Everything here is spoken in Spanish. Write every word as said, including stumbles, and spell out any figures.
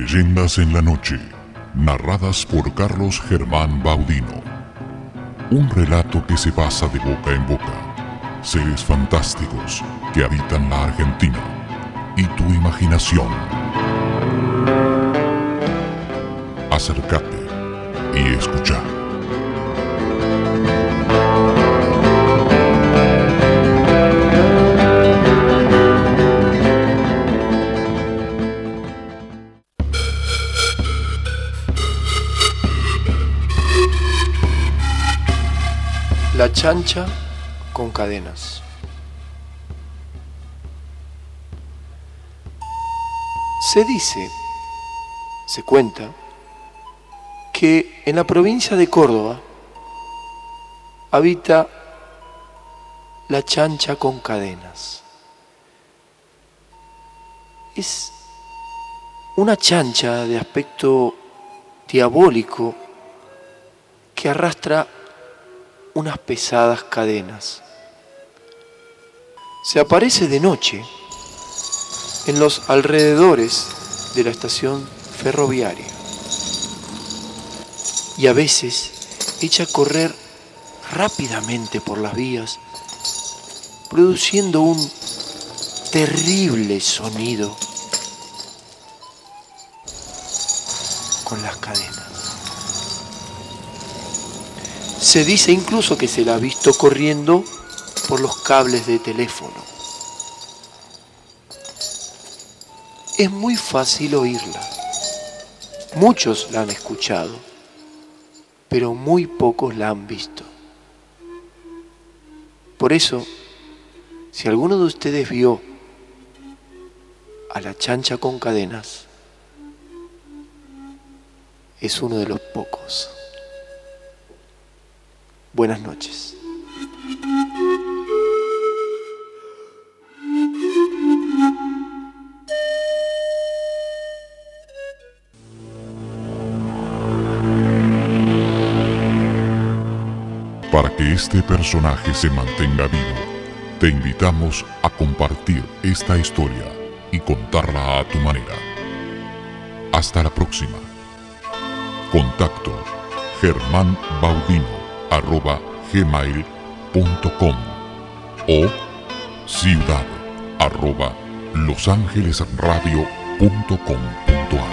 Leyendas en la noche, narradas por Carlos Germán Baudino. Un relato que se pasa de boca en boca. Seres fantásticos que habitan la Argentina y tu imaginación. Acércate y escucha. La chancha con cadenas. Se dice, se cuenta, que en la provincia de Córdoba habita la chancha con cadenas. Es una chancha de aspecto diabólico que arrastra unas pesadas cadenas. Se aparece de noche en los alrededores de la estación ferroviaria y a veces echa a correr rápidamente por las vías, produciendo un terrible sonido con las cadenas. Se dice incluso que se la ha visto corriendo por los cables de teléfono. Es muy fácil oírla. Muchos la han escuchado, pero muy pocos la han visto. Por eso, si alguno de ustedes vio a la chancha con cadenas, es uno de los pocos. Buenas noches. Para que este personaje se mantenga vivo, te invitamos a compartir esta historia y contarla a tu manera. Hasta la próxima. Contacto germán baudino arroba gmail punto com o ciudad arroba losangelesradio punto com punto a